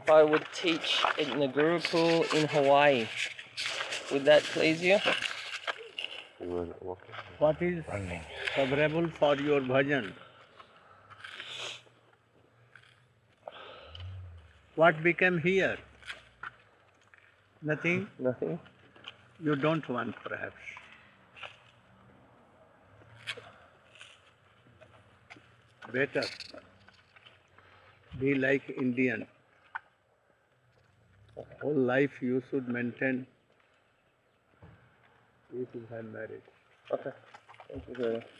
I would teach in the Gurukul in Hawaii. Would that please you? What is favorable for your bhajan? What became here? Nothing? Nothing? You don't want, perhaps. Better be like Indian. Whole life you should maintain if you have married. Okay. Thank you very much.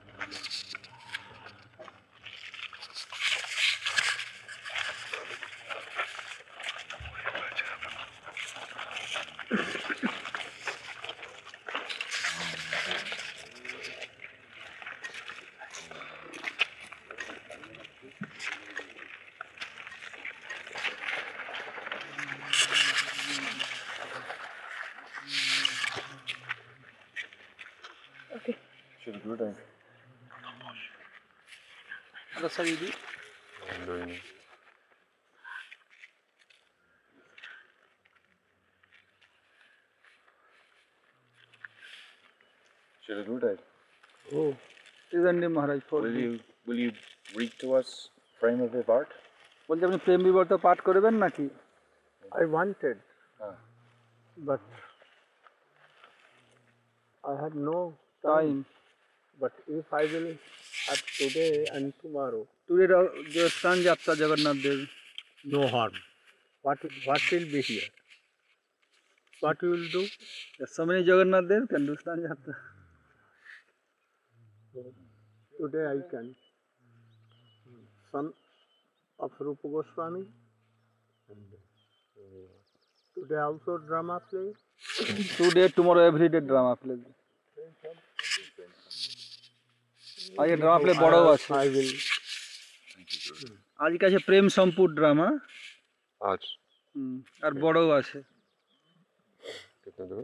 Okay. Should we do that? That's how you do it? I'm doing it. Should I do that? Oh, Maharaj, Will you read to us Frame of Art? বলতে আপনি প্রেম বিবর্ত পাঠ করবেন নাকি? I wanted, but I had no time. But if I will have today and tomorrow, টুডের যে স্থান যাত্রা জগন্নাথ দেব, no harm. What will be here? What you will do? so many Jagannath Dev can do স্থান যাত্রা. Today I can. Son of Rupa Goswami. Today also drama play. Today, tomorrow, every day drama play. আজকে drama play বড় আছে। I will. আজকে আছে প্রেম সম্পুর drama. আজ। আর বড়ও আছে। कितना दूर?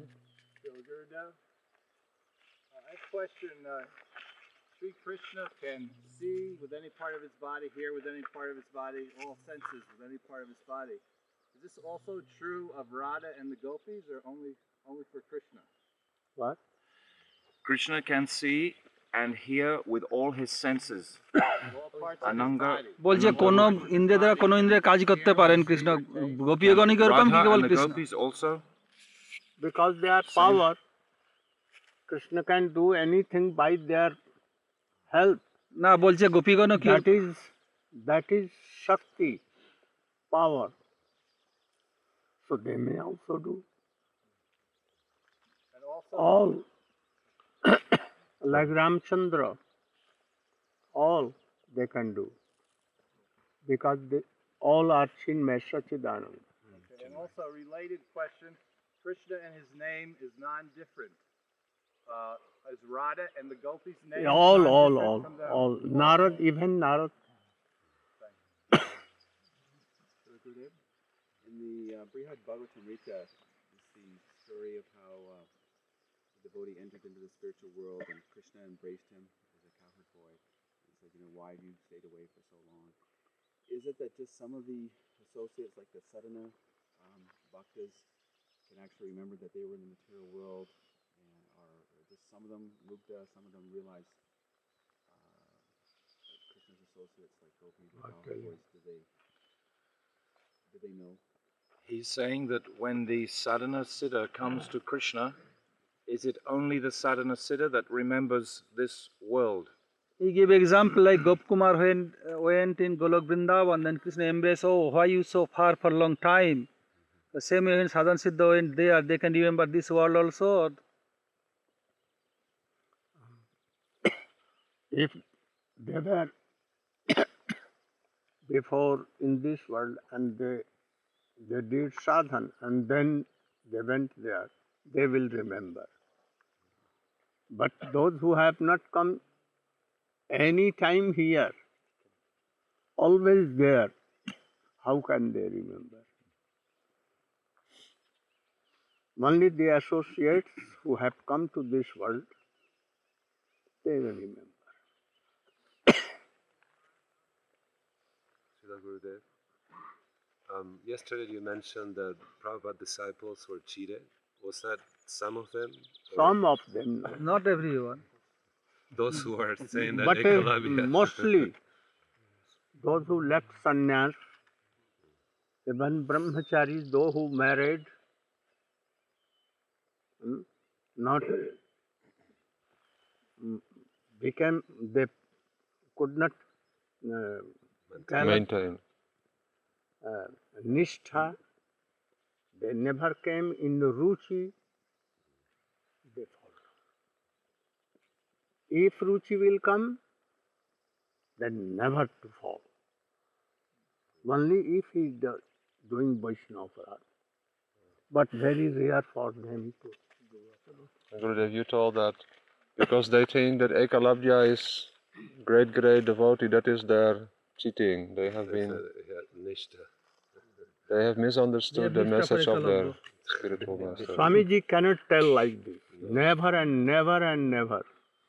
I question, Sri Krishna can see with any part of his body, hear with any part of his body, all senses with any part of his body. Is this also true of Radha and the gopis, or only for Krishna? What? Krishna can see and hear with all his senses. Ananga বলছে কোন ইন্দ্রিয় দ্বারা কোন ইন্দ্রিয় কাজ করতে পারেন কৃষ্ণ গোপীগণ কি এরকম কি কেবল Krishna gopis also Because they are power, Krishna can do anything by their help. না বলছে গোপীগণ কি That is Shakti, power. So they may also do. And also All like Ramchandra, all they can do because they all are Chinmay Sachidanand. And also a related question, Krishna and his name is non-different. Is Radha and the gopis' name All. Narad, even Narad. In the Brihad Bhagavatamrita is the story of how the devotee entered into the spiritual world and Krishna embraced him as a cowherd boy. He said, why have you stayed away for so long? Is it that just some of the associates, like the sadhana bhaktas, can actually remember that they were in the material world, and are just some of them mukta, some of them realize that Krishna's associates like gopis and cowherd boys, did they know? he's saying that when the sadhana siddha comes to Krishna, is it only the sadhana siddha that remembers this world? He gave example like Gopkumar went in Golok Vrindavan, then Krishna embraced, oh, why you so far for a long time? The same way when Sadhan Siddha went there, they can remember this world also. If they were before in this world and they did sadhan and then they went there, they will remember. But those who have not come any time here, always there, how can they remember? Only the associates who have come to this world, they will remember. Srila Gurudev. Yesterday you mentioned that Prabhupada disciples were cheated. Was that some of them? Or Some of them, Not everyone. those who are saying that but Ekalavya? mostly those who left sannyas, even brahmacharis, those who married, not became, they could not develop Maintain. nishtha, they never came in the ruchi, they followed. If ruchi will come, then never to fall. Only if he is doing Vaishnava, but very rare for them to do. Gurudev, you told that because they think that Ekalavya is great devotee, that is their cheating. They have been, they have misunderstood the message of their spiritual master. Swamiji cannot tell like this. Never and never and never.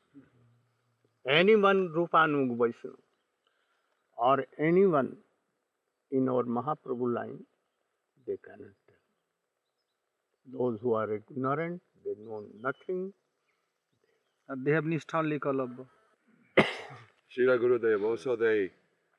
Anyone Rupanug Vaishnava or anyone in our Mahaprabhu line, they cannot tell. Those who are ignorant, they know nothing. And they have nishtha only Kalabha. Srila Gurudev, also they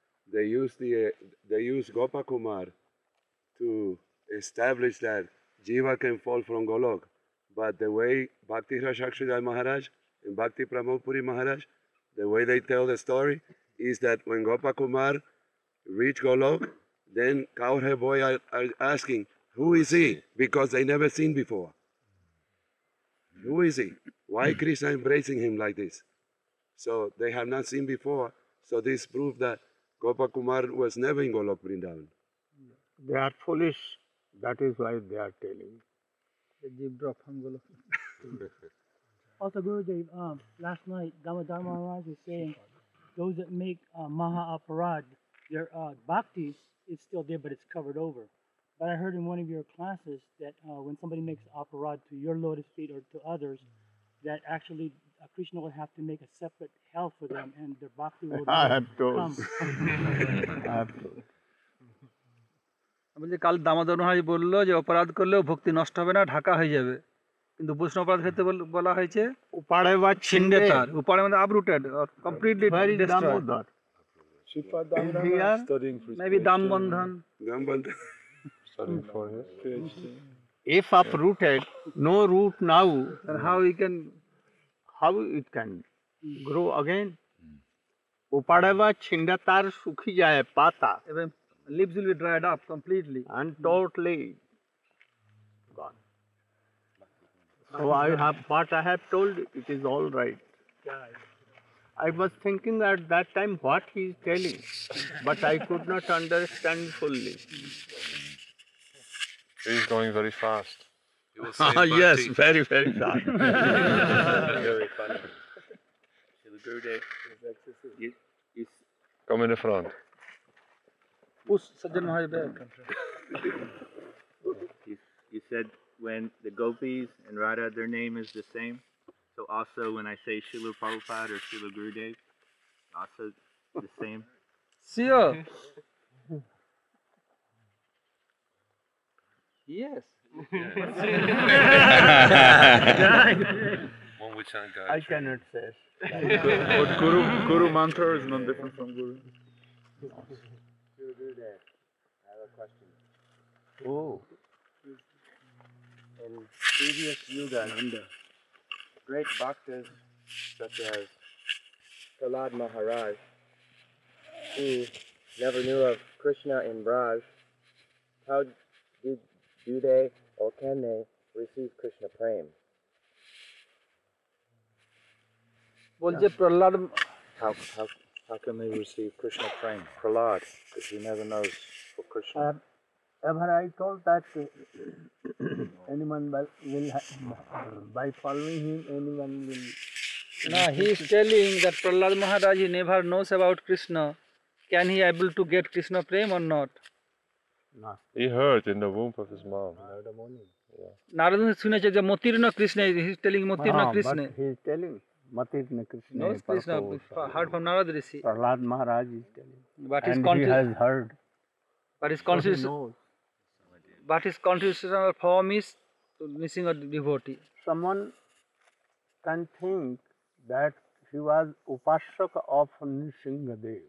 use Gopakumar to establish that Jiva can fall from Golok. But the way Bhakti Rasaksridhar Maharaj and Bhakti Pramod Puri Maharaj, the way they tell the story is that when Gopakumar reached Golok, then cowherd boy are asking, who is he? Because they never seen before. Who is he? Why Krishna embracing him like this? So they have not seen before. So this proves that Gopakumar was never in Golok Vrindavan. They are foolish. That is why they are telling. The jeep drop from Golok. Also, Gurudev, last night Damodar Maharaj was saying those that make Maha Aparad, their bhakti is still there, but it's covered over. But I heard in one of your classes that when somebody makes aparad to your lotus feet or to others, that actually Krishna will have to make a separate hell for them, and their bhakti will I never have told. come. I have told. বলছি কাল দামোদর মহারাজ বললো যে অপরাধ করলেও ভক্তি নষ্ট হবে না, ঢাকা হয়ে যাবে। কিন্তু বৈষ্ণব অপরাধ ক্ষেত্রে বলা হয়েছে Upade va ছিন্ডে chinde. তার উপাড়ে মানে uprooted or completely Where is destroyed. Damodar? Sripad Is Damodar he here? studying for his Maybe PhD. Dambandhan. Studying for his PhD. If uprooted, no root now, And how he can how it can grow again? Upade va chinde tar sukhi jaye pata even leaves will be dried up completely. and totally gone. So what I have told, it is all right. I was thinking at that time what he is telling, but I could not understand fully. He is going very fast. You will say Yes, Bhakti. very, very fast. Very funny. Srila Gurudev, you Come in the front. Push Sajjan Maharaj back. you said when the gopis and Radha, their name is the same. So also when I say Srila Prabhupada or Srila Gurudev, also the same. Sure. Yes. One which I got. I cannot say. But Guru mantra is not different from Guru. Oh, In previous yuga, great bhaktas such as Prahlad Maharaj, who never knew of Krishna in Braj, how do they or can they receive Krishna Prem? বলছে Prahlad How can they receive Krishna Prem? Prahlad, because he never knows for Krishna. ever I told that anyone by following him, anyone will. No, he is telling that Prahlad Maharaj he never knows about Krishna. Can he able to get Krishna Prem or not? No. He heard in the womb of his mom. Narada শুনেছে যে মতির্ন Krishna, he is telling মতির্ন Krishna. But he is telling Matirna Krishna. Knows Krishna, heard from Narada Rishi. Prahlad Maharaj is telling. But his And he content, has heard. But his So he constitution, knows. but his constitutional form is to Nrsimha devotee. Someone can think that he was Upasaka of Nrsimhadev.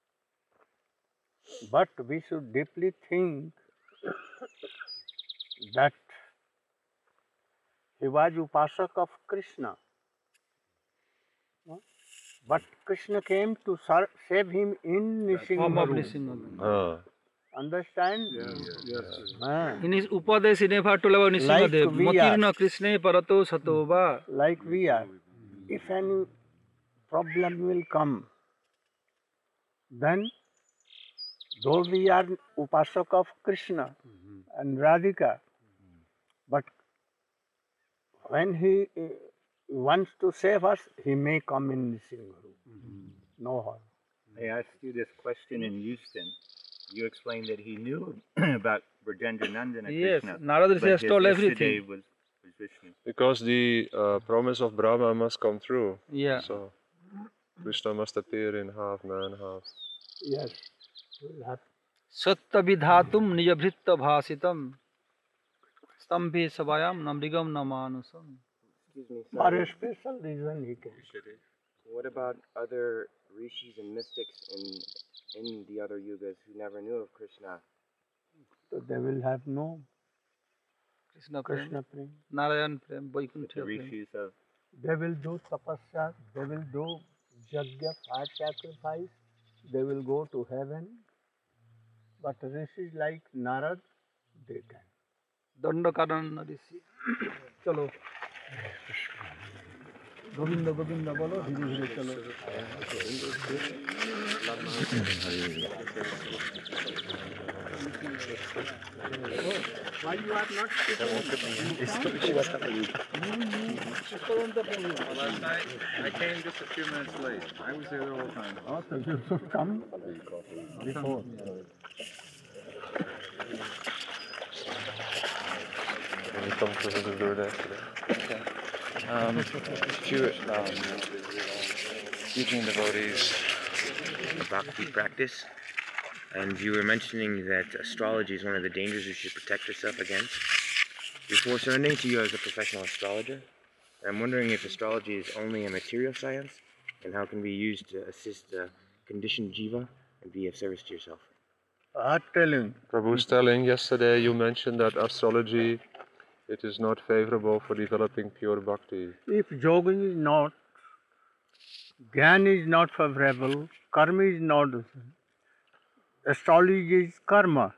But we should deeply think that he was Upasak of Krishna. But Krishna came to save him in Form of Nrsimha. Nrsimha. Understand? Ah. In his Upadesh, he never told about Nrsimhadev. Like we are. Motirna Krishna parato satova. Like we are. If any problem will come, then though we are Upasak of Krishna and Radhika, but when he wants to save us, he may come in Nrsimha. No harm. I asked you this question in Houston. You explained that he knew about Brajendra Nandana Yes, Krishna. Narada Rishi but has his told yesterday everything. was Vishnu. Because the promise of Brahma must come true. Yeah. So Krishna must appear in half man, half. Yes. We'll have Satta vidhatum nijabhritta bhasitam. Stambhe sabayam namrigam namanusam. Excuse me, for sir. a special reason he came. What about other rishis and mystics in the other yugas who never knew of Krishna? So they will have no Krishna Prem, Krishna prem. Narayan Prem, The Vaikuntha Prem. rishis of They will do tapasya, they will do yajna, fire sacrifice, they will go to heaven. But rishis like Narad, they can. Dandakaran Rishi. Chalo. Govinda Govinda bolo, dhire dhire chalo. Why you are not I came just a few minutes late. I was there the whole time. Oh, so you should come before. When you come to the Gurudeva today. Teaching devotees the bhakti practice, and you were mentioning that astrology is one of the dangers you should protect yourself against. Before surrendering to you as a professional astrologer, I'm wondering if astrology is only a material science, and how it can be used to assist a conditioned jiva and be of service to yourself. Telling. Prabhu's telling yesterday you mentioned that astrology, it is not favorable for developing pure bhakti. If yoga is not, Gyan is not favorable, karma is not, astrology is karma.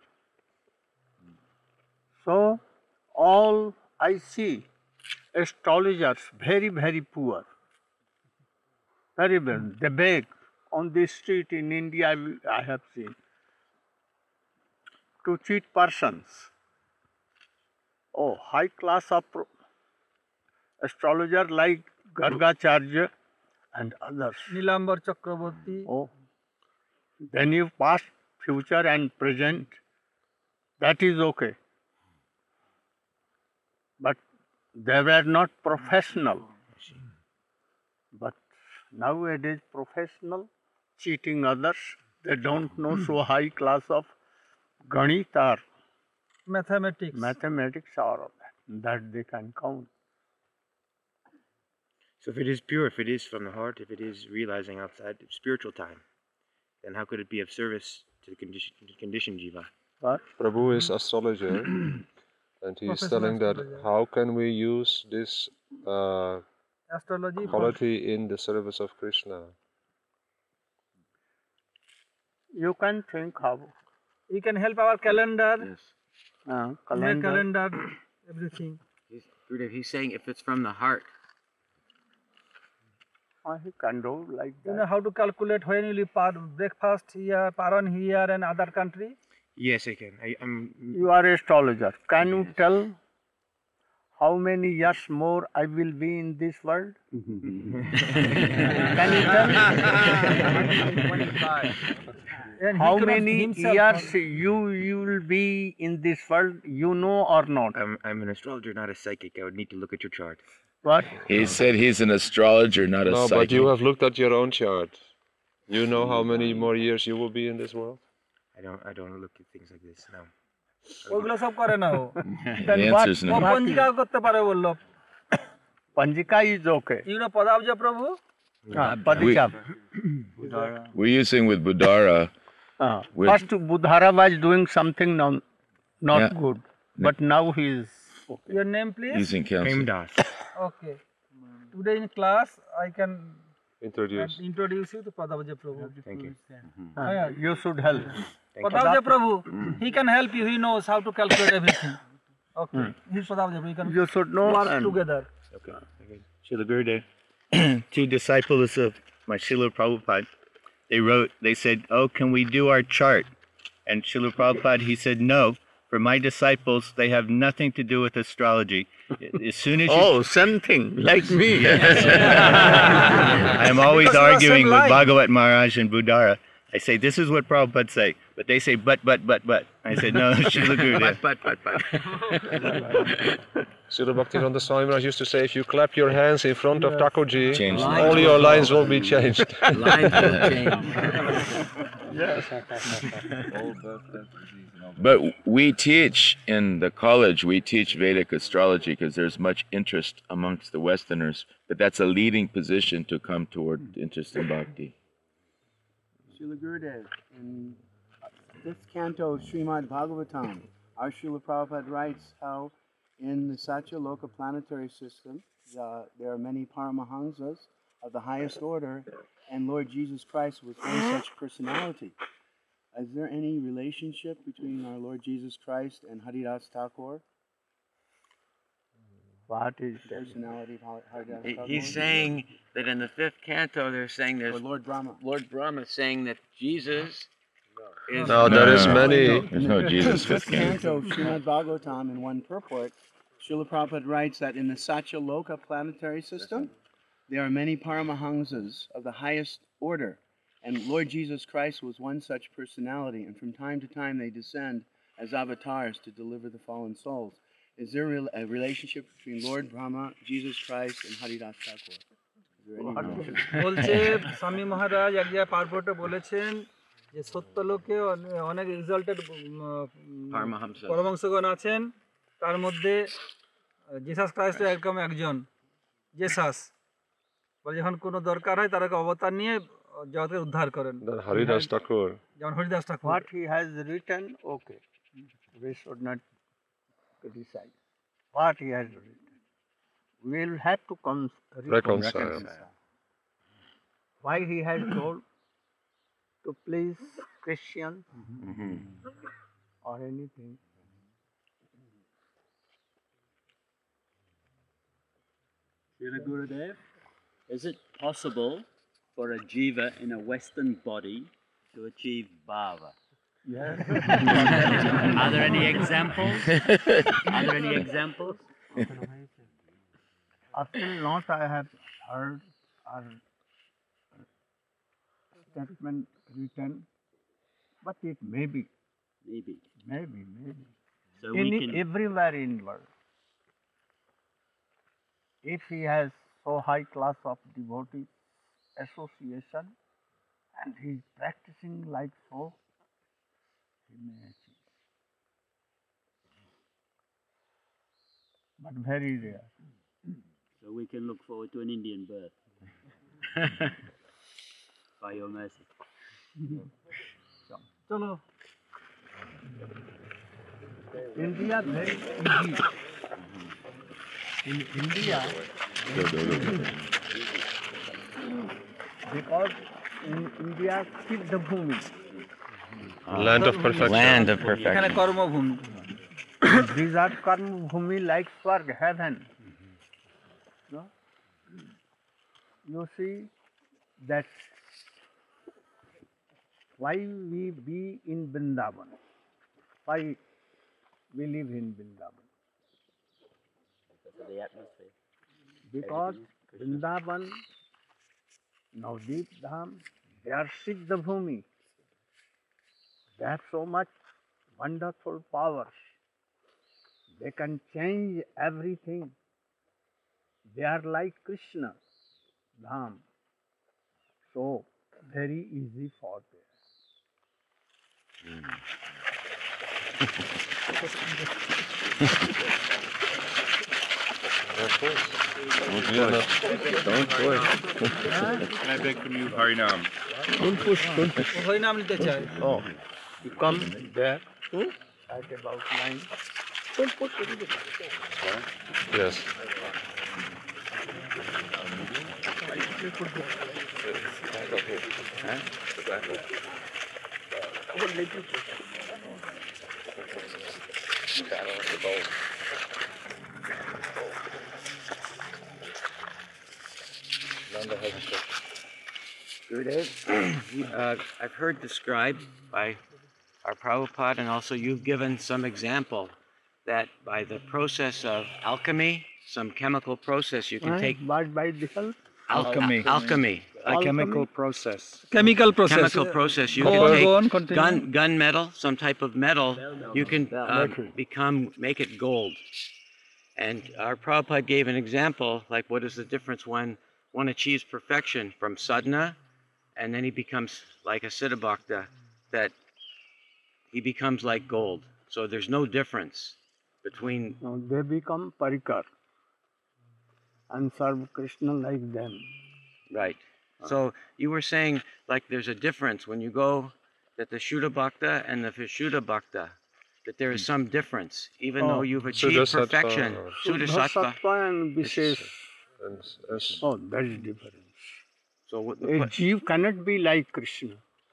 So, all I see astrologers very, very poor. Very bad. They beg on the street in India, I have seen, to cheat persons. Oh, high class of astrologer like Gargacharya and others. Nilambar Chakraborty. Oh, then you past, future and present, that is okay. But they were not professional. But nowadays professional, cheating others, they don't know so high class of Ganit or Mathematics. mathematics or that they can count. So if it is pure, if it is from the heart, if it is realizing outside spiritual time, then how could it be of service to the conditioned jiva? But Prabhu is astrologer and he is telling that how can we use this Astrology. quality in the service of Krishna? you can think how. You can help our calendar. Yes. Calendar. Calendar, everything. Gurudev, he's saying if it's from the heart. He can do like You know that. how to calculate when you leave breakfast here, paran here and other country? Yes, I can. I'm. You are astrologer. Can you tell how many years more I will be in this world? Can you tell? 25. And he How could have many himself years you will be in this world, you know or not? I'm an astrologer, not a psychic. I would need to look at your chart. What? He said he's an astrologer, not a No, psychic. but you have looked at your own chart. You know how many more years you will be in this world? I don't look at things like this. No. ওগুলো সব করে না ও The answer's O no. পঞ্জিকা করতে পারে বললো Panjika is okay. You know পদাব্জ প্রভু Padishab. We're using with Budara. With- First, Budhara was doing something not Yeah. good, but now he is okay. your name please Using counsel. Premdas. okay today in class I can Introduce. you to Padabja Prabhu. Thank you. You should help. Padabja Prabhu, he can help you. He knows how to calculate everything. Okay, he's Padabja Prabhu. You can You should know work and together. Okay. Srila Gurudev, two disciples of my Srila Prabhupada, they said, oh, can we do our chart? And Srila Prabhupada, he said, no, for my disciples, they have nothing to do with astrology. As soon as you... Oh, same thing, like me. I'm always Because you are arguing same with line. Bhagavat Maharaj and Budara. I say, this is what Prabhupada say. But they say, but. I said, no, Srila Gurudev. but. Srila Bhaktivedanta Swami Maharaj used to say, if you clap your hands in front of Thakurji, Change all your lines will be changed. Lines will change. But we teach in the college, we teach Vedic astrology because there's much interest amongst the Westerners, but that's a leading position to come toward interest in bhakti. Srila Gurudev, in fifth canto of Srimad Bhagavatam, our Srila Prabhupada writes how in the Satyaloka planetary system, there are many Paramahamsas of the highest order, and Lord Jesus Christ was one such personality. Is there any relationship between our Lord Jesus Christ and Haridas Thakur? What is that? Personality of Haridas Thakur? He's saying that in the fifth canto, they're saying Or there's Lord Brahma. Lord Brahma saying that Jesus is. No, there is many. There's no Jesus Fifth fifth canto. canto of Srimad Bhagavatam in one purport, Srila Prabhupada writes that in the Satyaloka planetary system, there are many Paramahamsas of the highest order, and Lord Jesus Christ was one such personality, and from time to time they descend as avatars to deliver the fallen souls. Is there a relationship between Lord Brahma, Jesus Christ, and Haridas Thakur? Is there any relationship? বলছে স্বামী মহারাজ এক জায়গায় পার্বটে বলেছেন যে সত্যলোকে অনেক resulted পরমহংসগণ আছেন তার মধ্যে জিসাস ক্রাইস্ট একদম একজন জেসাস বলে যখন কোনো দরকার হয় তারাকে অবতার নিয়ে জগৎকে উদ্ধার করেন Then Haridas Thakur. যেমন হরিদাস ঠাকুর What he has written, okay. We should not criticize. What he has written. We will have to Reconcile. Why he has told to please Christians or anything. Srila Gurudev, is it possible for a jiva in a Western body to achieve bhava? Yes. Are there any examples? Are there any examples? Up till not I have heard or statement written, but it may be. Maybe. Maybe. So In we can. everywhere in world. If he has so high class of devotee association and he is practicing like so, he may achieve. But very rare. So we can look forward to an Indian birth. By your mercy. চলো India very easy. In India, because in India, Siddha Bhumi. Land of perfection. Land of এখানে perfection. Karmabhumi These are karma bhumi like Swarg, heaven. No? You see that why we be in Vrindavan? Why we live in Vrindavan? Because of the atmosphere. Because Vrindavan, Navdeep Dham, they are Siddha Bhumi. They have so much wonderful powers. They can change everything. They are like Krishna, Dham. So, very easy for them. Don't push. Can I beg from you, Harinam? Don't push, don't push. হরিনাম নিতে চাই Oh, you come there at about 9. Don't push a little bit. Yes. Gurudev, I've heard described by our Prabhupada, and also you've given some example that by the process of alchemy, some chemical process, you can take By the help? Alchemy. alchemy, A chemical process. chemical process chemical process. You Go can on, take go on, continue. gun metal, some type of metal. You can make it gold. And our Prabhupada gave an example, like what is the difference when one achieves perfection from sadhana, and then he becomes like a Siddha Bhakta, that he becomes like gold. So there's no difference between. No, they become parikar and serve Krishna like them. Right. So you were saying like there's a difference when you go that the Shuddha Bhakta and the Vishuddha Bhakta, that there is some difference, even though you've achieved perfection. Shuddha Sattva. Sattva and Vishesh. Oh, that is different. So what, A Jeev cannot be like Krishna.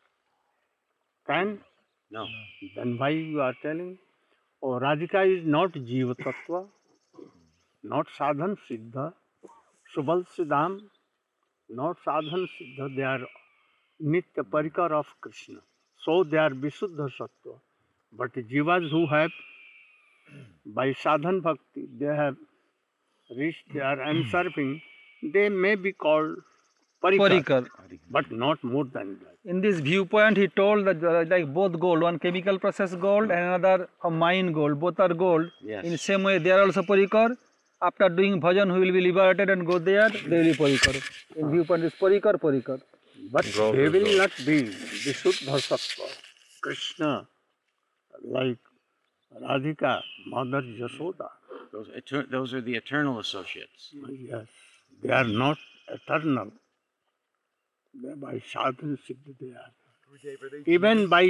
Can? No. Then why you are telling? Oh, Radhika is not Jiva Tattva, not Sadhan Siddha, Subal Siddham, not Sadhan Siddha, they are Nitya Parikar of Krishna. So they are Visuddha Sattva. But Jivas who have, by Sadhan Bhakti, they have reached their unserving, they may be called Parikar, but not more than that. In this viewpoint, he told that like both gold, one chemical process gold and another a mine gold, both are gold. Yes. In the same way, they are also parikar. After doing bhajan, who will be liberated and go there, they will be parikar. In viewpoint is parikar. But they will not be Visuddha Sattva. Krishna, like Radhika, Mother Yashoda. Those are the eternal associates. Yes, they are not eternal. They are by sadhana siddha they are. Even by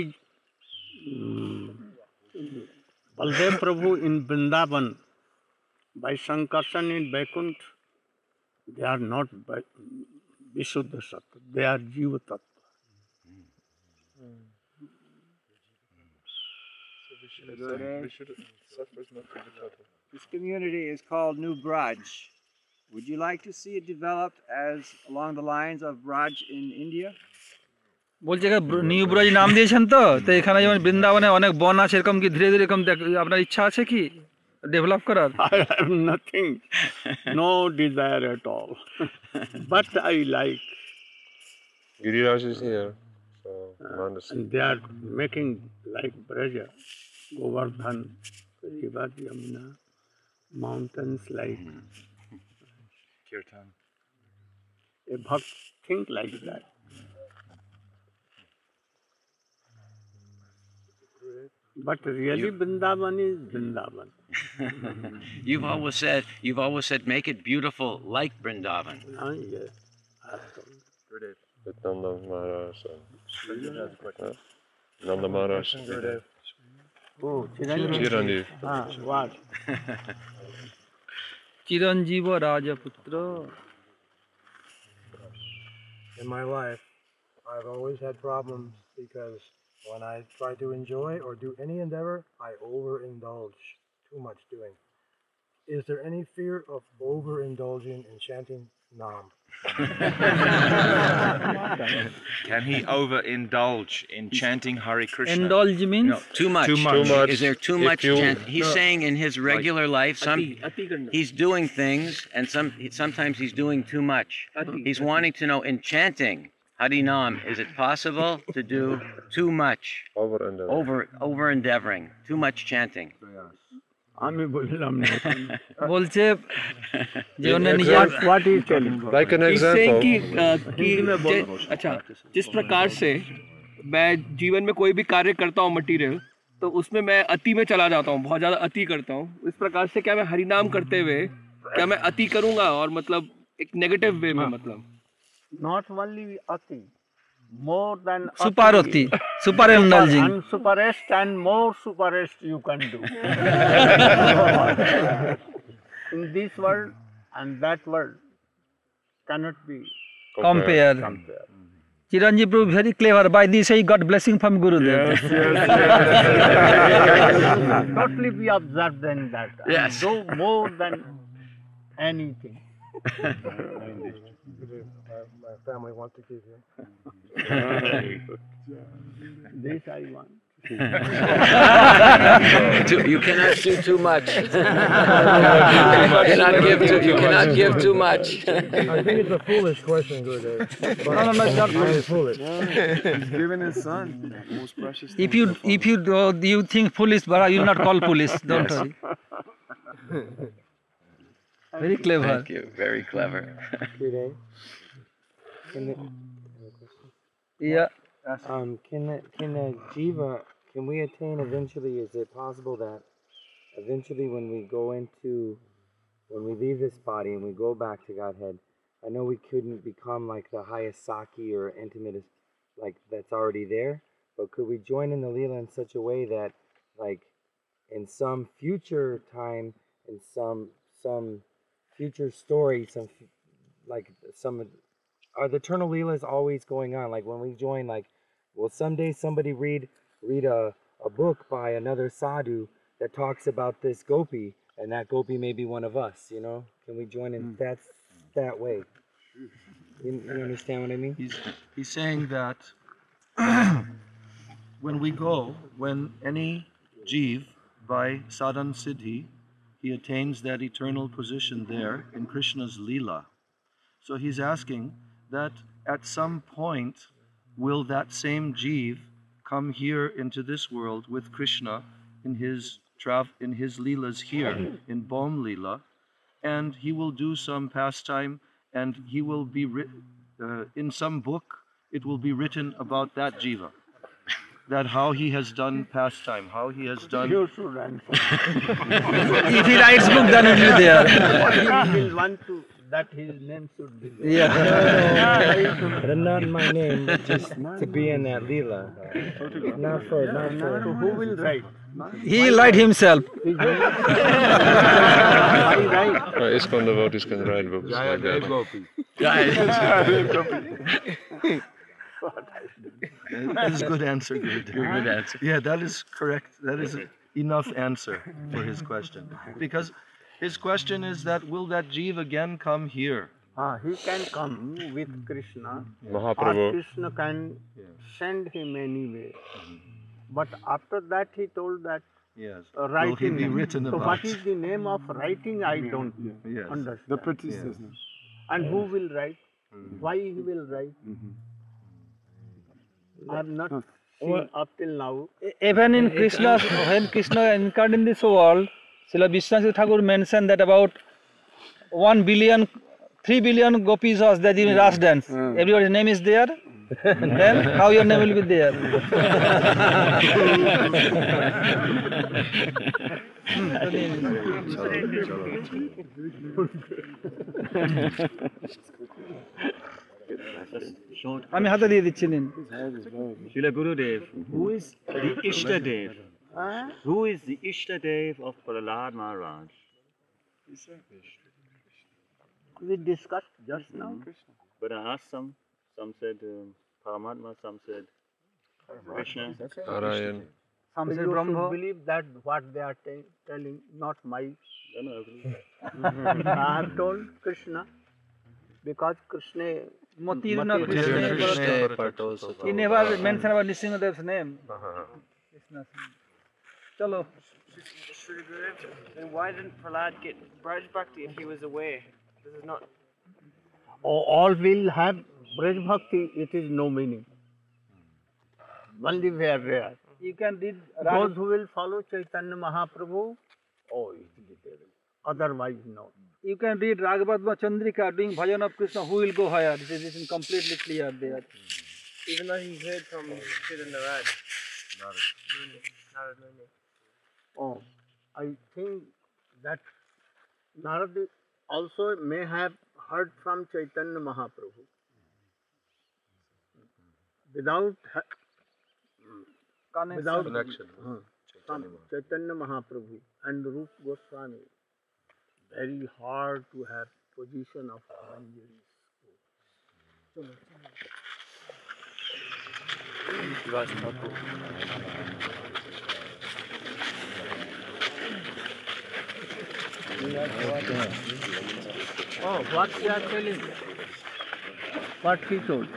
Baldev Prabhu in Vrindavan, by Sankarshan in Vaikuntha, they are not by Visuddha Sattva, they are Jiva Tattva. This community is called New Braj. Would you like to see it developed as along the lines of Braj in India? বলছে new Braj নাম দিয়েছেন তো এখানে যেমন বৃন্দাবনে অনেক বন আছে এরকম কি ধীরে ধীরে এরকম আপনার ইচ্ছা আছে কি ডেভেলপ করার? I have nothing, no desire at all. But I like. Giriraj is here, so and they are making like Braja, Govardhan, River, Yamuna, mountains like Kirtan. A bhakt think like that. But really Vrindavan is Vrindavan. You've always said make it beautiful like Vrindavan. Yes. with Nanda Maharaj. Nanda Maharaj. Oh, Chiranjeev. What? Chiranjeeva Rajaputra. In my life, I've always had problems because when I try to enjoy or do any endeavor, I overindulge, too much doing. Is there any fear of overindulging in chanting Nam? Can he overindulge in chanting Hare Krishna? Indulge means? No, too much. Too much. Is there too much chant? He's saying in his regular life, he's doing things, and sometimes he's doing too much. He's wanting to know in chanting, Harinam, is it possible to do too much? Over endeavoring, too much chanting. আমি বললাম না বলছে যে what is telling like an example कि अच्छा जिस प्रकार से मैं जीवन में कोई भी कार्य करता हूँ मटीरियल, तो उसमें मैं अति में चला जाता हूँ, बहुत ज़्यादा अति करता हूँ। इस प्रकार से क्या मैं हरिनाम करते हुए क्या मैं अति करूँगा, और मतलब एक नेगेटिव वे में, मतलब Not only ati, more than Superati, superindulging. and superest and more superest you can do. In this world and that world cannot be Compared. Chiranjeev Prabhu very clever. By this he got blessing from Gurudev. Totally be observed in that. Yes. Do more than anything. My family wants to give you. This I want. You cannot do too much. You cannot give too much. I think it's a foolish question, Gurudev. No, it's not foolish. He's given his son the most precious thing. If you think foolish, but you will not call foolish. Don't worry. Very clever. Thank you. Very clever. Gurudev, Yeah. Can a jiva, can we attain eventually, is it possible that eventually when we leave this body and we go back to Godhead, I know we couldn't become like the highest Saki or intimate, like that's already there, but could we join in the Leela in such a way that like in some future time, in some future story, are the eternal Leelas always going on? Like when we join, like, will someday somebody read a book by another sadhu that talks about this gopi, and that gopi may be one of us, you know? Can we join in that way? You understand what I mean? He's saying that when any jeev by sadhan siddhi, he attains that eternal position there in Krishna's Leela. So he's asking that at some point will that same jeev come here into this world with Krishna in his Leelas here in Bom Leela, and he will do some pastime, and he will be in some book. It will be written about that jiva, that how he has done pastime, how he has done. You should answer. If he writes book, then it will be there. He will want to that his name should be there. Yeah. But not my name, but just to be in that Leela. Not for. So who will write? He will write himself. ISKCON devotees can write books like that. That is a good answer, Gurudev. Good answer. Yeah, that is correct. That is enough answer for his question. Because his question is that will that jeev again come here? He can come with Krishna. Mahaprabhu. Or Krishna can send him anyway. But after that he told that yes. Writing. Will he be written so about? what is the name of writing? I don't Yes. understand. The practice. And who will write? Why he will write? I have not seen up till now. Even in Krishna, when Krishna incarnate in this world, Srila Vishwanath Thakur mentioned that about 3 billion gopis was there in Ras dance. Everybody's name is there. Then how your name will be there? আমি হাতে দিয়ে দিচ্ছি নিন। Srila Gurudev, who is the Ishtadev? Who is the Ishtadev of Prahlad Maharaj? We discussed just now. But I asked some said Paramatma, some said Krishna. Narayan. Some say you Brahma. should believe that what they are telling, not my. I have told Krishna because Krishna. He never mentioned about Nrsingadev's name. Chalo. Then why didn't Prahlad get Braj Bhakti if he was away? This is not. All will have Braj Bhakti, it is no meaning. Only we are rare. You can read Those who will follow Chaitanya Mahaprabhu, it is there. Otherwise, no. You can read Raghavadva Chandrika doing bhajan of Krishna. Who will go higher? This is completely clear there. Even though he heard from Chaitanya Raj. Narad Muni. Oh, I think that Narad also may have heard from Chaitanya Mahaprabhu without Connection. From Chaitanya Mahaprabhu and Rup Goswami. Very hard to have position of Manjari. Oh, what you are telling? What he told?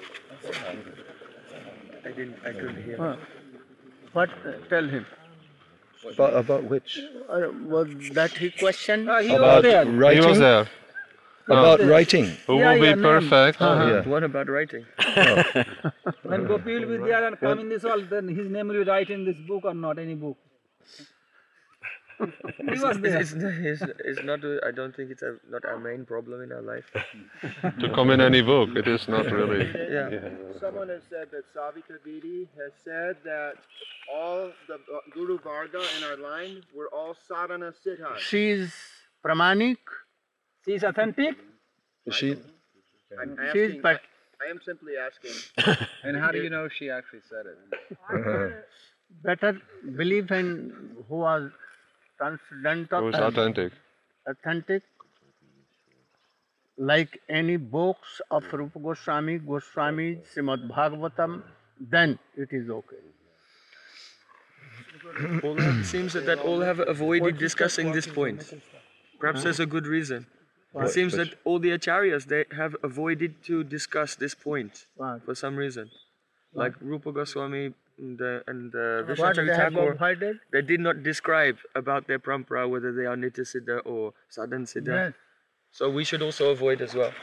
I couldn't hear. What? Tell him. About which? Was that his question? About writing. He was there. About writing. Who will be perfect? What about writing? When Gopi will be there and come in this world, then his name will be right in this book or not any book. He was there. It's not. I don't think it's not our main problem in our life. To come in any book, it is not really. Yeah. Someone has said that Savita Didi has said that all the Guru Varga in our line were all sadhana siddhas. She is Pramanik. She is authentic. Is she? I am simply asking. And how do you know she actually said it? Better believe in who was transcendental. Who is authentic? Authentic. Like any books of Rupa Goswami, Srimad Bhagavatam, then it is okay. It seems that all have avoided discussing this point. Perhaps there's a good reason. It seems that all the acharyas, they have avoided to discuss this point for some reason. Like Rupa Goswami and Vishnacharya Thakur, they did not describe about their parampara, whether they are Nitya Siddha or Sadhan Siddha. Yes. So we should also avoid as well.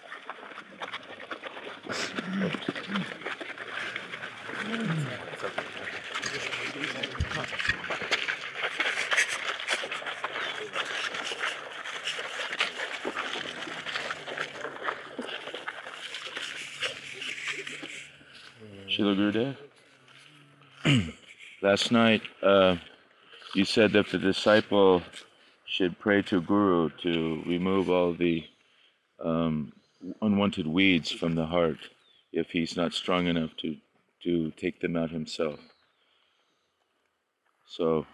Srila Gurudev, last night you said that the disciple should pray to Guru to remove all the unwanted weeds from the heart if he's not strong enough to take them out himself. So,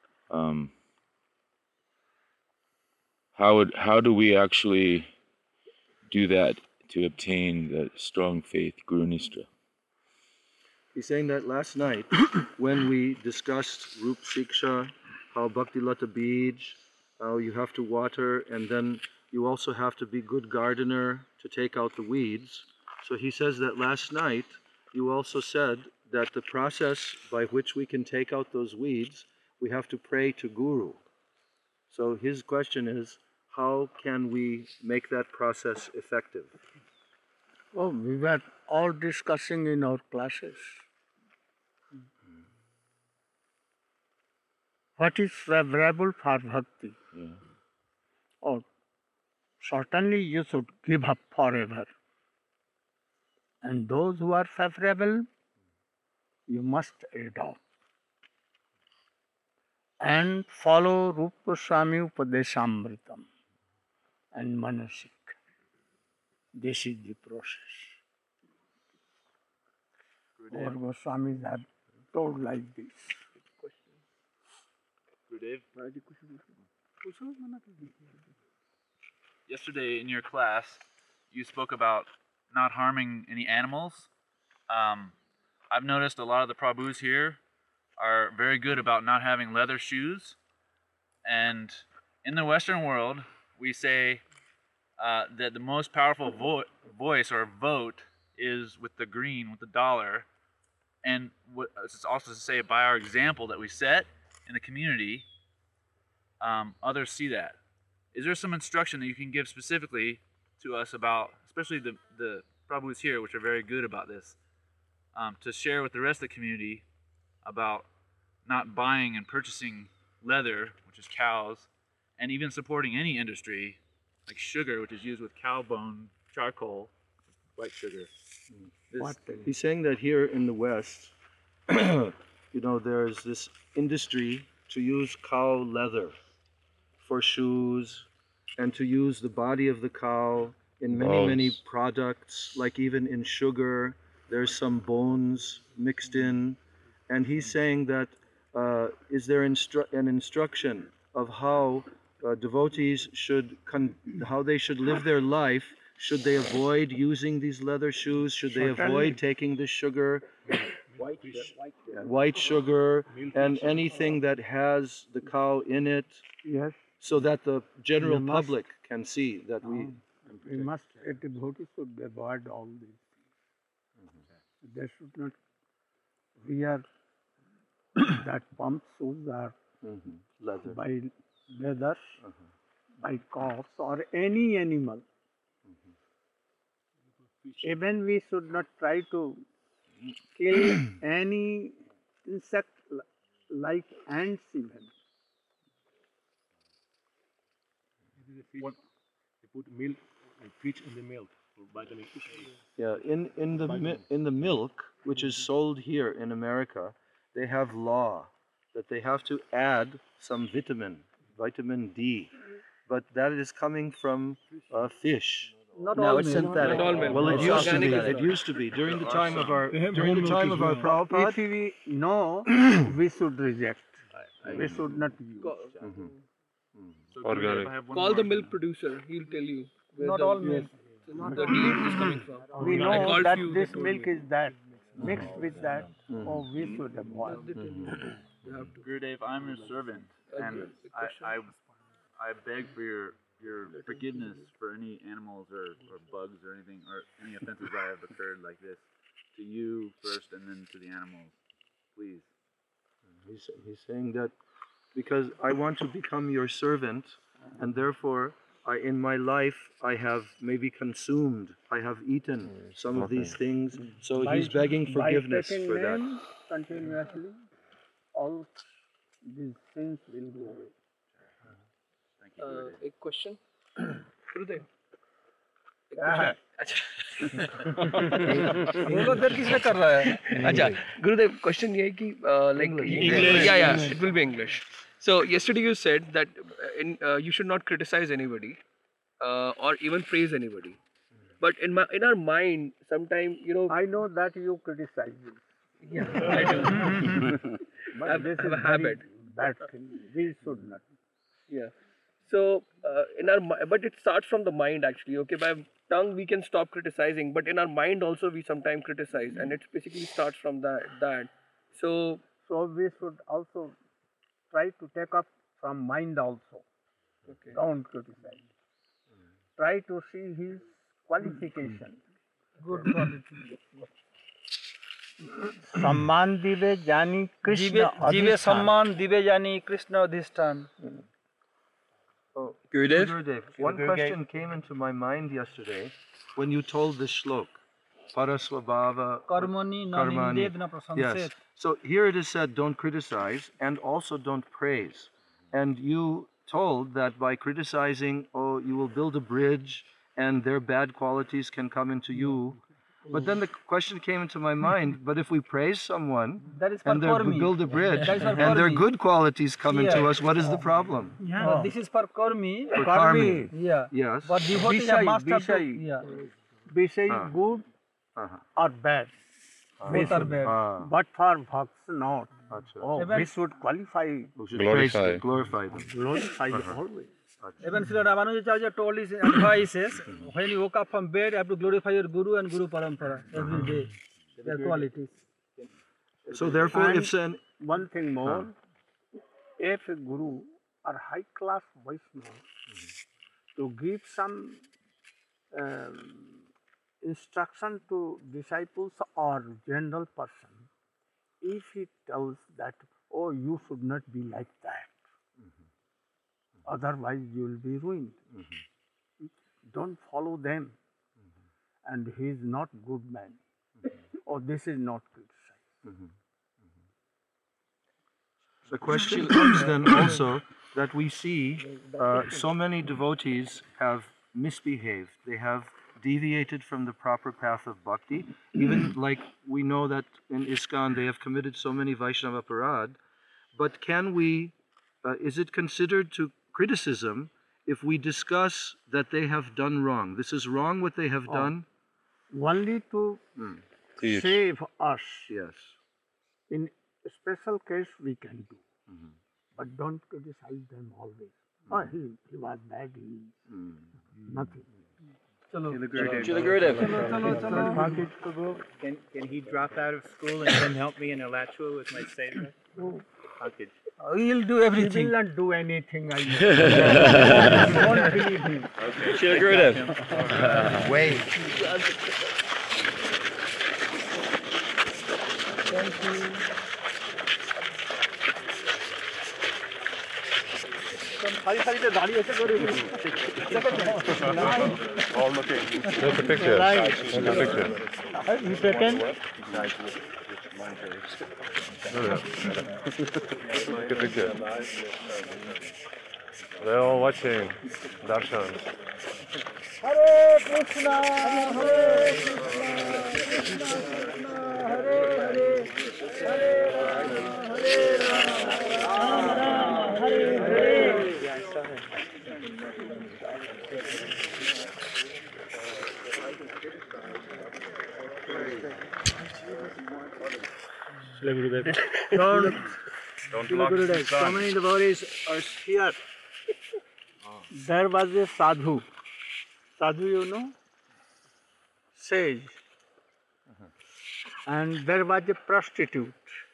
how do we actually do that to obtain the strong faith, Guru Nistra? He's saying that last night, when we discussed Rup Siksha, how Bhakti Lata Bij, how you have to water, and then you also have to be good gardener to take out the weeds. So he says that last night, you also said that the process by which we can take out those weeds, we have to pray to Guru. So his question is, how can we make that process effective? Oh, we were all discussing in our classes. What is favorable for bhakti? Oh, certainly you should give up forever. And those who are favorable, you must adopt. And follow Rupa Goswami Upadeshamritam and Manasik. This is the process. Our Goswamis have told like this. Gurudev, yesterday in your class, you spoke about not harming any animals. I've noticed a lot of the Prabhus here are very good about not having leather shoes. And in the Western world, we say that the most powerful voice or vote is with the green, with the dollar. And it's also to say by our example that we set in the community, others see that. Is there some instruction that you can give specifically to us about, especially the Prabhus here, which are very good about this, to share with the rest of the community about not buying and purchasing leather, which is cows, and even supporting any industry like sugar, which is used with cow bone charcoal, white sugar. He's saying that here in the West, there's this industry to use cow leather for shoes and to use the body of the cow in many products, like even in sugar, there's some bones mixed in. And he's saying that is there an instruction of how devotees how they should live their life? Should they avoid using these leather shoes? Should they avoid taking the sugar, white sugar, and anything that has the cow in it? Yes. So that the general public can see that we must, a devotee should avoid all these things. They should not wear that pump shoes are leather. By leather, by cows or any animal. Even we should not try to kill any insect like ants even. They put milk and fish in the milk for vitamin E. Yeah, in the milk, which is sold here in America, they have law that they have to add some vitamin D, but that is coming from fish. Not all it's synthetic. Well, it used to be. It used to be during the time of our Prabhupada. If we know, we should reject. We should not use. Organic. Call the milk producer. He'll tell you. Not all milk. The deed is coming from. We know that this milk is that mixed with that, or we should avoid. Gurudev, I'm your servant, and I beg for your forgiveness for any animals or bugs or anything or any offenses I have occurred like this to you first and then to the animals, please. He's saying that because I want to become your servant, and therefore in my life I have maybe consumed, I have eaten some of these things, so he's begging forgiveness for that. Continuously, all these things will go away. एक question Gurudev किसने कर रहा है अच्छा गुरुदेव question ये है कि like it will be English. So yesterday you said that you should not criticize anybody or even praise anybody, but in our mind sometimes I know that you criticize me. I do. But this is a habit. Bad thing. We should not. Yeah. So but it starts from the mind actually. Okay, by tongue we can stop criticizing, but in our mind also we sometimes criticize, and it basically starts from that. So we should also try to take up from mind also. Okay. Don't criticize. Try to see his qualification. Good quality. सम्मान दिवे जानी कृष्ण जीवे सम्मान दिवे जानी कृष्ण अधिष्ठान. Gurudev, one question came into my mind yesterday when you told this shlok, Parasvabhava Karmani. Yes. So here it is said, don't criticize and also don't praise. And you told that by criticizing, you will build a bridge and their bad qualities can come into you. But then the question came into my mind, but if we praise someone and we build a bridge and their good qualities come into us, what is the problem? Yeah. This is for karmi. For karmi. Yeah. Yes. But devotees have mastered Be saying good or bad. Both are bad. But for bhakts not. We should qualify. Glorify them. Glorify always. Even Srila Ramanujacharya told his advices, when you woke up from bed, you have to glorify your Guru and Guru Parampara every day, their qualities. So therefore, if one thing more, if a Guru or high class Vaishnava to give some instruction to disciples or general person, if he tells that, you should not be like that, otherwise you will be ruined. Don't follow them. And he is not good man. This is not criticized. The question comes then also that we see so many devotees have misbehaved. They have deviated from the proper path of bhakti. Even like we know that in ISKCON they have committed so many Vaishnava aparad, but can we, is it considered to criticism if we discuss that they have done wrong? This is wrong what they have done? Only to save us. Yes. In a special case we can do. But don't criticize them always. Oh, he was bad, nothing. Srila Gurudev. Can he drop out of school and come help me in Alachua with my seva? Pankaj. He'll do everything. He will not do anything. I don't believe him. Srila Gurudev. Wait. Thank you. All looking. Take a picture. Take a picture. You pretend? Take a picture. They're all watching darshan. Hare Krishna, Hare Krishna, Krishna Krishna, Hare Hare, Hare Rama, Hare Rama, Rama Rama, Hare Hare. Don't block the sun. So many devotees are here. There was a sadhu. Sadhu, you know? Sage. And there was a prostitute.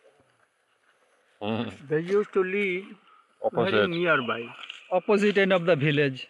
They used to live very nearby. Opposite end of the village.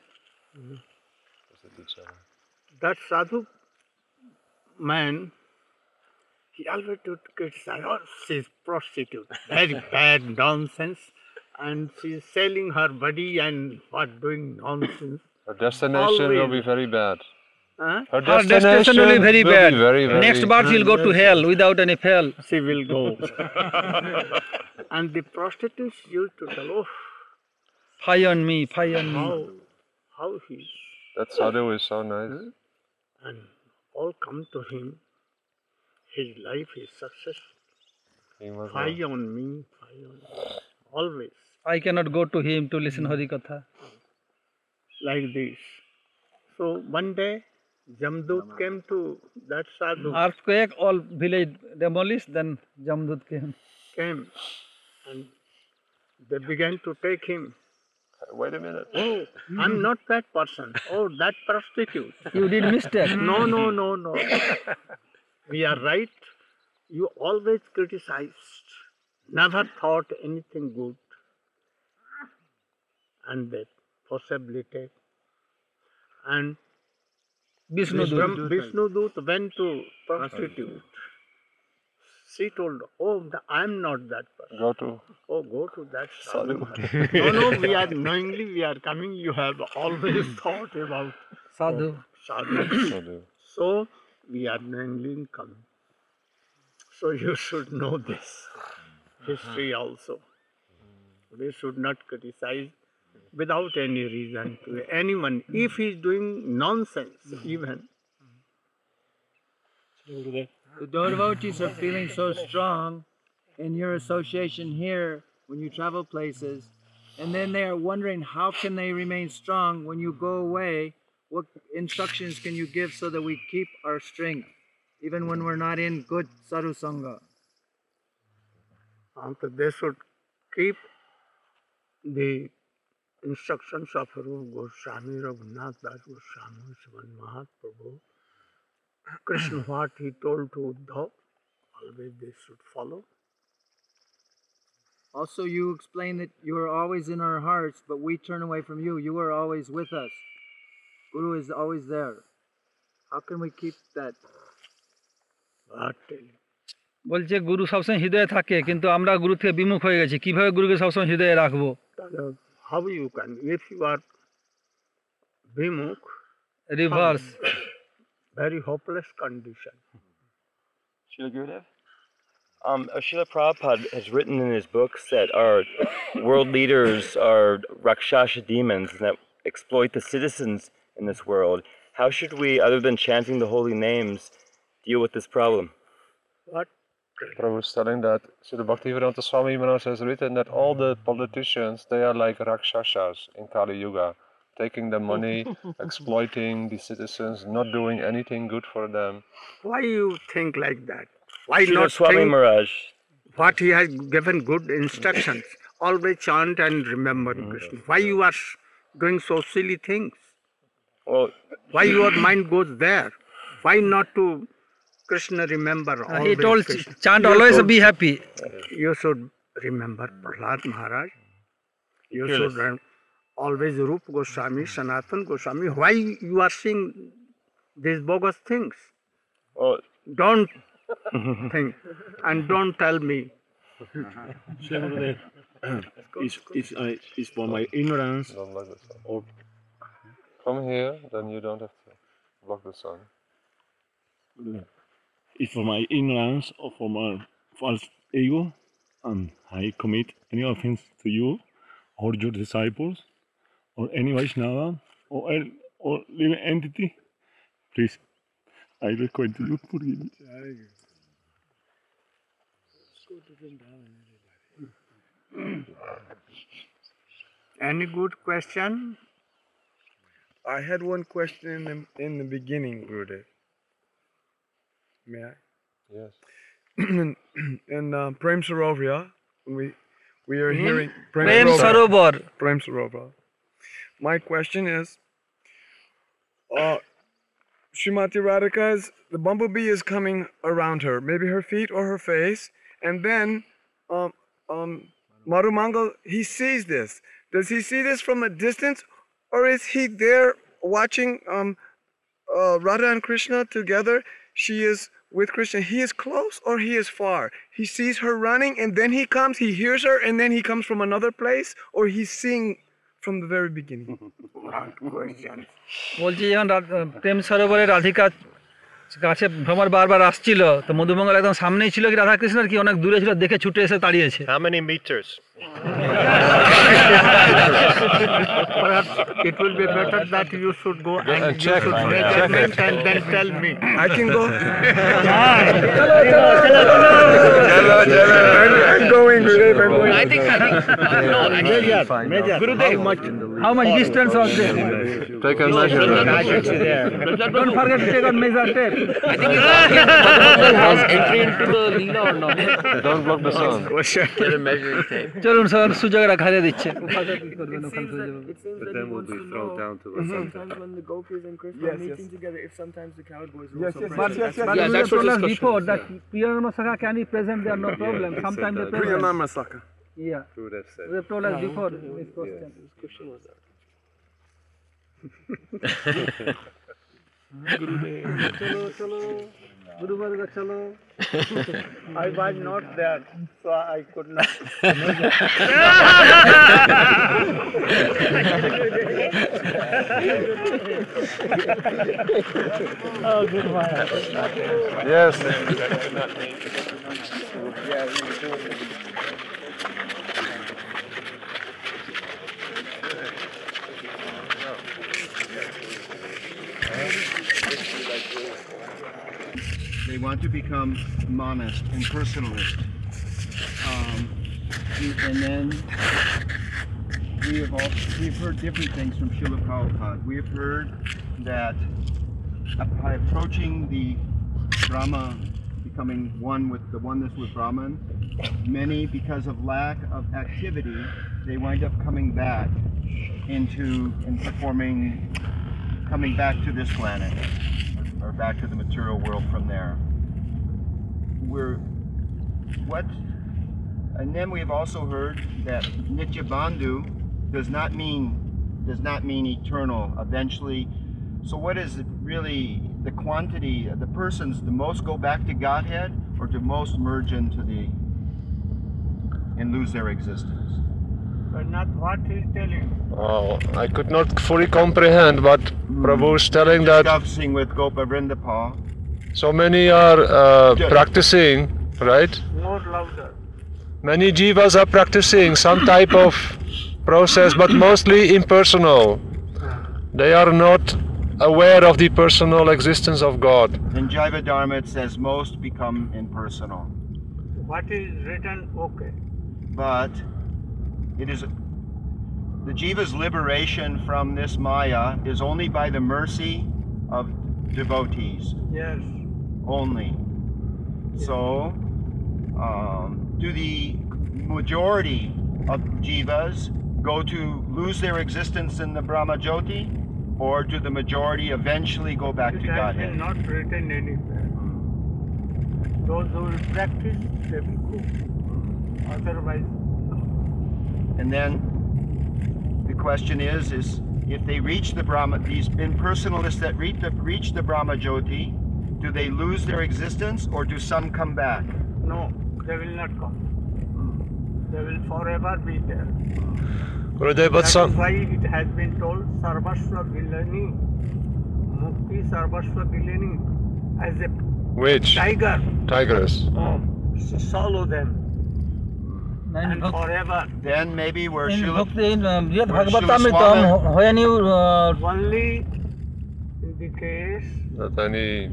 That sadhu man, he always would criticize, oh, she's prostitute, very bad nonsense, and she's selling her body and what doing nonsense. Her destination will be very bad. Huh? Her destination will be very bad. Very Next birth she'll go to hell without any fail. She will go. And the prostitutes used to tell, oh, pie on me, pie on me. How he, That sadhu is so nice. and all come to him. His life is successful. Pie on me, always. I cannot go to him to listen Hari Katha. Like this. So one day, Jamdut came to that sadhu. Earthquake, all village demolished, then Jamdut came. Came and they began to take him. Wait a minute. Oh, I'm not that person. Oh, that prostitute. You did mistake. No, no, no, no. We are right. You always criticized. Never thought anything good. And the possibility. And Vishnudut went to prostitute. She told, oh, I'm not that person. Go to. Oh, go to that sadhu. No, we are knowingly we are coming. You have always thought about sadhu. Sadhu. So we are knowingly coming. So you should know this history also. We should not criticize without any reason to anyone if he is doing nonsense even. The devotees are feeling so strong in your association here when you travel places, and then they are wondering how can they remain strong when you go away. What instructions can you give so that we keep our strength even when we're not in good sadhu sangha? They should keep the instructions of Rupa Goswami, Raghunath Das Goswami, Sriman Mahaprabhu. Krishna, what he told to Uddhav, always they should follow. Also, you explain that you are always in our hearts, but we turn away from you. You are always with us. Guru is always there. How can we keep that? বলছে গুরু সবসময় হৃদয়ে থাকে কিন্তু আমরা গুরু থেকে বিমুখ হয়ে গেছি কিভাবে গুরুকে সবসময় হৃদয়ে রাখবো How you can, if you are bimukh, reverse, very hopeless condition. Srila Gurudev? Srila Prabhupada has written in his books that our world leaders are Rakshasa demons that exploit the citizens in this world. how should we, other than chanting the holy names, deal with this problem? What? Prabhu is telling that Srila Bhaktivedanta Swami Maharaj has written that all the politicians, they are like Rakshasas in Kali Yuga, taking the money, exploiting the citizens, not doing anything good for them. Why you think like that? Why Srila not Swami think Maharaj. what he has given good instructions? Always chant and remember Krishna. Why you are doing so silly things? Well, why your mind goes there? Why not to Krishna remember always? He told Krishna? chant You always should- be happy. You should remember Prahlad Maharaj. You Fearless. should always Rupa Goswami, Sanatan Goswami. Why you are seeing these bogus things? Well, don't think and don't tell me. It's for my ignorance. Don't block the sun. Or Come here, then you don't have to block the sun. it's for my ignorance or for my false ego, and I commit any offense to you or your disciples or any Vaishnava or living entity, please, I request you to forgive me. Any good question? I had one question in the beginning, Gurudev. May I? Yes. in Prem Sarovar, when we are hearing Prem Sarovar. Prem Sarovar. My question is, Srimati Radhika's, the bumblebee is coming around her, maybe her feet or her face, and then Marumangal, he sees this. Does he see this from a distance, or is he there watching Radha and Krishna together? She is with Krishna. He is close or he is far? He sees her running and then he comes, he hears her, and then he comes from another place, or he's seeing from the very beginning? বলছি যখন প্রেম সরোবরে রাধিকা কাছে ভ্রমর বারবার আসছিল তো মধুমঙ্গল একদম সামনেই ছিল কি রাধা কৃষ্ণের কি অনেক দূরে ছিল দেখে ছুটে এসে দাঁড়িয়েছে How many meters? Perhaps it will be better that you should go and you check. should measurement and then tell me. I can go. I'm going, Gurudev. I'm going. I think How much distance was there? Take a measure. Don't forget to take a measure tape. I think has entry into the Leela or not? Don't block the sun. Get a measuring tape. চলুন sir সুযোগ রাখা দিচ্ছে It seems that he wants to know sometimes when the gopis and Krishna are meeting together, if sometimes the cowboys are also present. But we told us before that Priyanama Sakha can be present there, no problem. Sometimes they present. Priyanama Sakha. Yeah. They told us before this question. Question was that. Chalo. Guru Varga chalo. I was not there, so I could not. Oh, good one. Yes. They want to become monist and personalist. And then we've heard different things from Srila Prabhupada. We have heard that by approaching the Brahma, becoming one with the oneness with Brahman, many, because of lack of activity, they wind up coming back coming back to this planet, or back to the material world from there. And then we have also heard that Nitya Bandhu does not mean eternal, eventually. So what is it really, the quantity, the persons, the most go back to Godhead, or to most merge into and lose their existence? But not what he's telling. Oh, I could not fully comprehend, but Prabhu is telling that Discussing with Gopa Vrindapal. so many are practicing, right? More louder. Many jivas are practicing some type of process, but mostly impersonal. They are not aware of the personal existence of God. In Jiva Dharma it says most become impersonal. What is written, okay. But it is the jiva's liberation from this Maya is only by the mercy of devotees. Yes. Only. So, do the majority of jivas go to lose their existence in the Brahma Jyoti, or do the majority eventually go back to It has Godhead? been not written anywhere. Those who will practice, they will go. Otherwise, And then the question is if they reach the Brahma, these impersonalists that reach the Brahma Jyoti, do they lose their existence or do some come back? no, they will not come. They will forever be there. Gurudev, but That some... is why it has been told Sarvasva Gilani, Mukti Sarvasva Gilani, as a Which? tiger. Tigress. Swallow them. And forever. Then maybe we're In Srila, Bhakti, in we're Bhagavatamritam, when you Only in the case That any...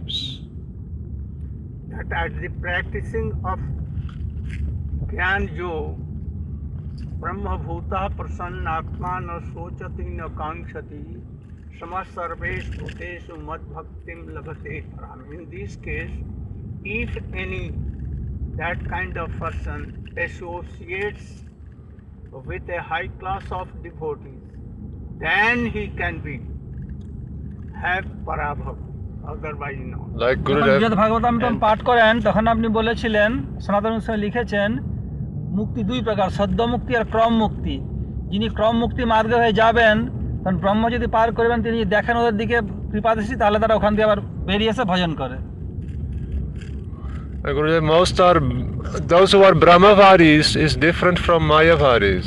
that at the practicing of Gyan Yog, Brahma Bhuta Prasanna Atma na Sochati na Kankshati Sama Sarvesh Bhuteshu Mad Bhaktim Labhate Param. In this case, if any that kind of person associates with a high class of devotees, then he can have Parabhav. Otherwise, no. Like যখন Gurudev... বৃহৎ ভাগবতামৃতম পাঠ করেন তখন আপনি বলেছিলেন, সনাতন গোস্বামী লিখেছেন, মুক্তি দুই প্রকার, সদ্য মুক্তি আর ক্রম মুক্তি। যিনি ক্রম মুক্তি মার্গে হয়ে যাবেন, তখন ব্রহ্ম যদি পার করবেন, তিনি দেখেন ওদের দিকে কৃপাদৃষ্টি, তাহলে তারা ওখান থেকে আবার বেরিয়ে এসে ভজন করে। Gurudev, most are... Those who are Brahmavadis is different from Mayavadis.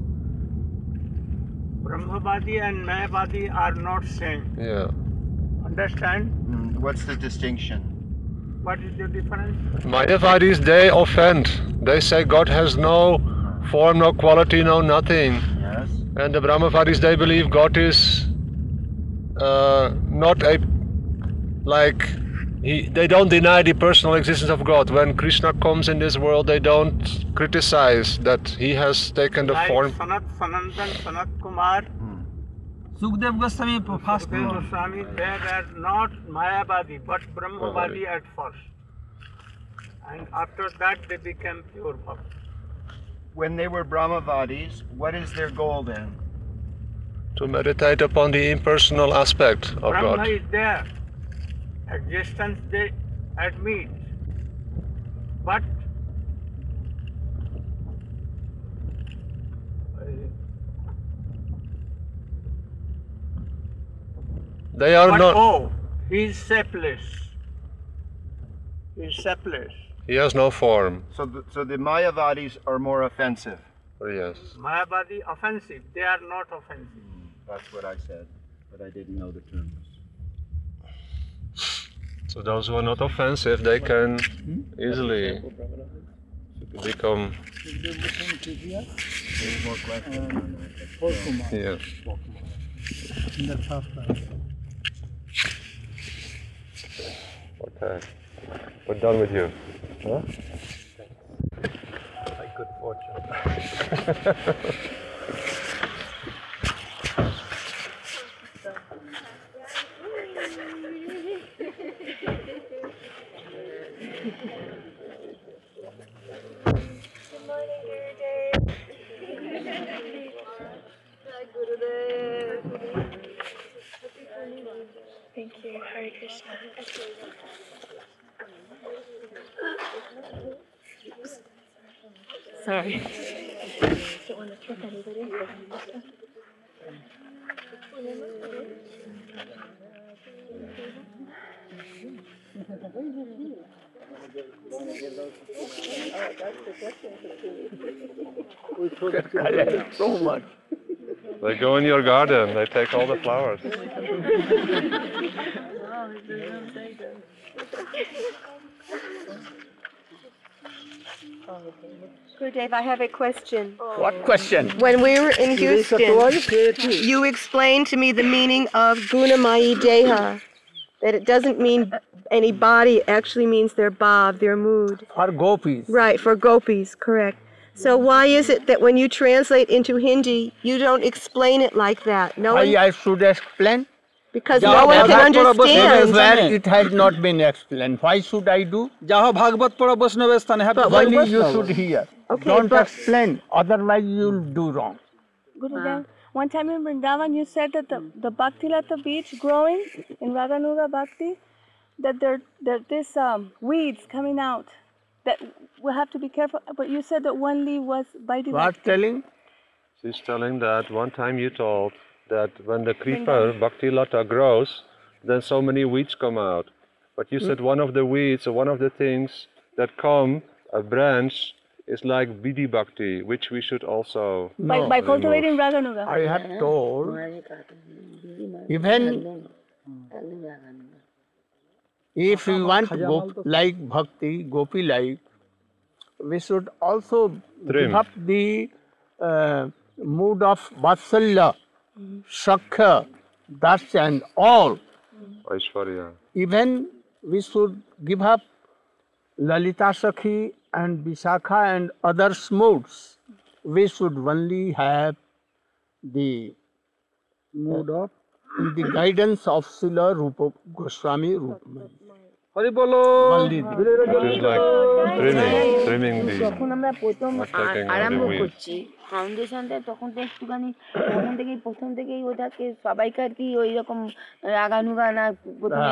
Brahmavadi and Mayavadi are not same. Yeah. Understand? What's the distinction? What is the difference? Mayavadis, they offend. They say God has no form, no quality, no nothing. Yes. And the Brahmavadis, they believe God is not a... like... they don't deny the personal existence of God. When Krishna comes in this world, they don't criticize that he has taken the Like form. Sanatan, Sanat Kumar, Sukhdev Goswami first Sukadeva Goswami, they were not Mayavadi but Brahmavadi at first. And after that they became pure Bhakt. When they were Brahmavadis, what is their goal then? To meditate upon the impersonal aspect of Brahma God. is there. Existence they admit. But They are but not... oh, he is shapeless. He is shapeless. He has no form. So the Mayavadis are more offensive. Yes. Mayavadi offensive. They are not offensive. That's what I said, but I didn't know the terms. So those who are not offensive, they can easily become... Yeah. Okay. We're done with you. Huh? By good fortune. Thank you. Hare Krishna. Sorry. Don't want to trip anybody. So much. They go in your garden, they take all the flowers. Gurudev, I have a question. What question? When we were in Houston, you explained to me the meaning of Gunamayi Deha, that it doesn't mean any body, it actually means their bhav, their mood. For gopis. Right, for gopis, correct. So why is it that when you translate into Hindi, you don't explain it like that? No one, I should explain? because no one can understand. Where it has not been explained. Why should I do? But Only you should hear. Okay, Don't but- explain, otherwise you'll do wrong. Gurudev, one time in Vrindavan, you said that the Bhakti Lata beach growing in Raganuga Bhakti, that there this weeds coming out, that we'll have to be careful. But you said that one leaf was Vaidhi What telling? She's telling that one time you told that when the creeper, Bhakti Lata, grows, then so many weeds come out. But you said one of the weeds or one of the things that come, a branch, is like Vidhi Bhakti, which we should also by cultivating Raganuga. I have told, even if we want like bhakti, gopi like, we should also Trim. give up the mood of Vatsalya, Shakha, Das and all. Aishwarya. Even we should give up Lalita Sakhi and Visakha and other moods. We should only have the mood of the guidance of Srila Rupa Goswami Rupamani. Hari Bolo. Only It is like trimming the, যখন আমরা প্রথম not taking all আরম্ভ the weeds. করছি ফাউন্ডেশনটা তখন তো একটুখানি তখন থেকেই প্রথম থেকেই ওটাকে সবাইকে আর কি ওই রকম রাগানুগা না প্রথমে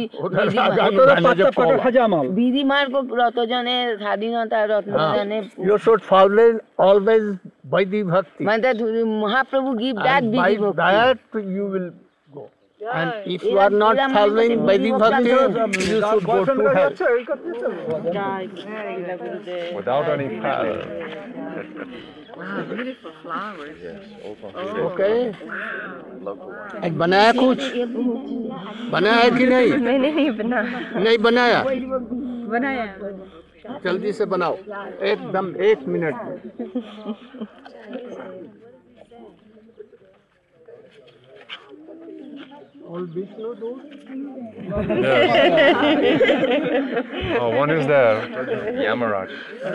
বিধি মার্গ রতজনের স্বাধীনতা রত্নজনের You should follow always Vaidhi Bhakti. মানে Mahaprabhu give that And vidhi by ভক্তি that you will go. And if you are not following Vaidhi Bhakti, you should go to hell. Without any pattern. Wow, beautiful flowers. Okay. आज बनाया कुछ? बनाया है कि नहीं? मैंने नहीं बनाया। नहीं बनाया? बनाया। जल्दी से बनाओ। एकदम 1 मिनट में। All Vishnu do? Yes. Oh, one is there. Yamaraj.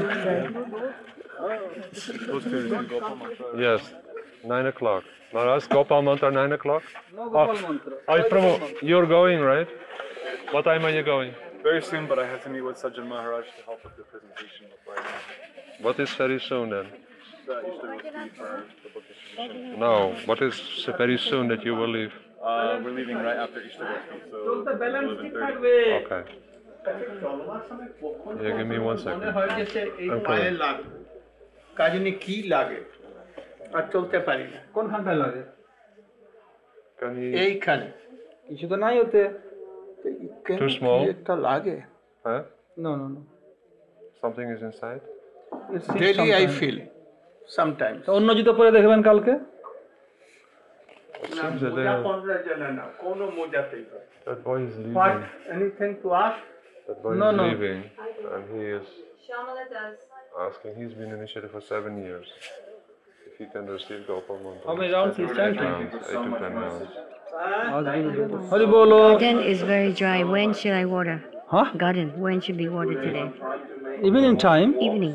Yes, 9 o'clock. Maharaj, Gopal Mantra 9 o'clock? No Gopal Mantra. You're going, right? What time are you going? Very soon, but I have to meet with Sajjan Maharaj to help with the presentation before I go. What is very soon then? That usually will be for the book distribution. No, what is very soon that you will leave? We're leaving right after Ishtabhakti, so 11:30. Okay. Yeah, give me 1 second. পায়ে লাগে কাজে কি লাগে আর চলতে পারি না কোনখানটায় লাগে? Can he... এইখানে কিছু তো নাই ওতে। Too small? একটা লাগে Huh? No. Something is inside? Daily I feel sometimes. অন্য জুতো পরে দেখবেন কালকে। না মোজা পরলে চলে না কোনো মোজাতেই That boy is leaving. What? Anything to ask? That boy No. is leaving, and he is Shamala does. asking. He's been initiated for 7 years. If he can receive Gopal Mantra. How many rounds he's chanting? 8 to 10 rounds. Hari Bolo. Garden is very dry. When should I water? Huh? Garden. When should be watered today? Evening time? Evening.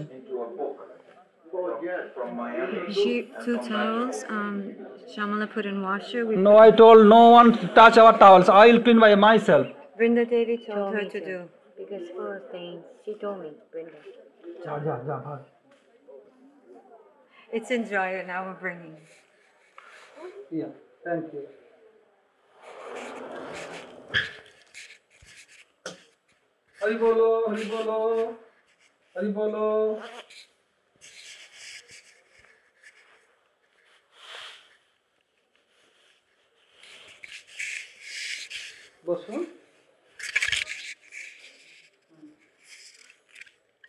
She 2 towels. Shamala put in washer. No, I told no one to touch our towels. I will clean by myself. Brinda Devi told her to do. Because full of stains. She told me, Brinda. It's in dryer now. We're bringing. Yeah, thank you. Hari Bolo, Hari Bolo, Hari Bolo. বসুন।